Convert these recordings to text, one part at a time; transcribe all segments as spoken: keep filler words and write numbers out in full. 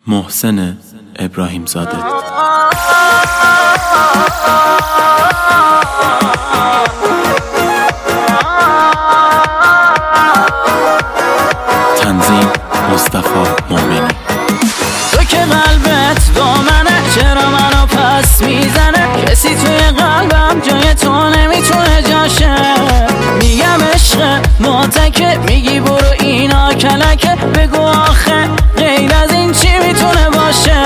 محسن ابراهیم زاده. تنظیم مصطفی مومنی. تو که قلبت با منه، چرا منو پس میزنه؟ کسی توی قلبم جای تو نمیتونه جاشه. میگم عشق معتکه، میگی برو اینا کلکه. بگو آخه غیر از این چی میتونه باشه؟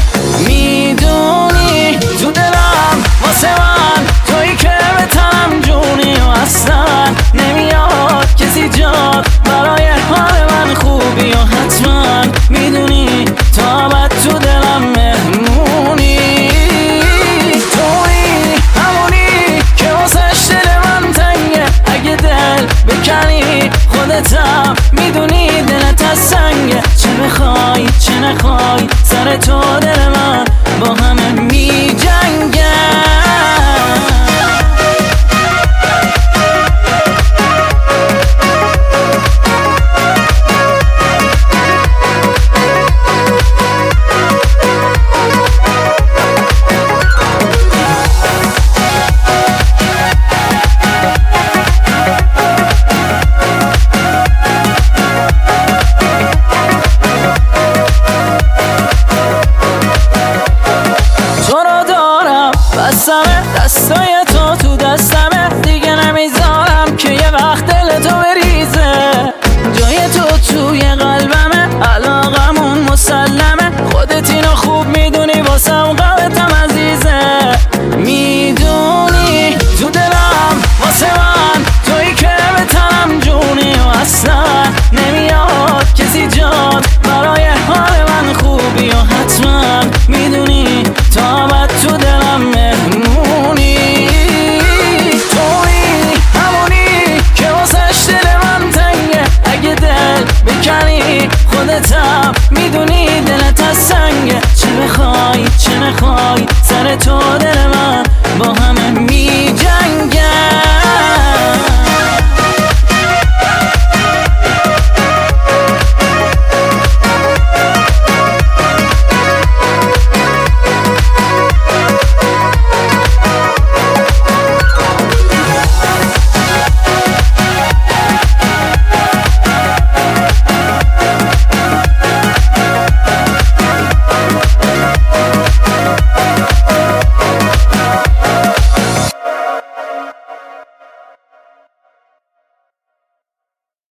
میدونی تو دلم واسه من تویی که به تنم جونی و اصلا نمیاد کسی جاد برای حال من خوبی و حتما میدونی تا بعد تو دلم مهمونی. تویی همونی که واسش دل من تنگه، اگه دل بکنی خودتم میدونی دلت از سنگه. چه بخوای چه نخوای سر تو دل من با همه می جنگه. دستای تو تو دستمه، دیگه نمیذارم که یه وقت دل تو بریزه. جای تو توی قلبمه، علاقمون مسلمه. خودت اینو خوب میدونی واسم قلبتم عزیزه. میدونی تو دلم واسه من تویی که به تنم جونی و اصلا نمیاد کسی جاد برای حال من خوبی و حتما میدونی تا بعد تو دلم مهمونی. تویی همونی که واسش دل من تنگه، اگه دل بکنی خودتم میدونی دلت از سنگه. چه بخوای چه نخوای سر تو دل من با همه می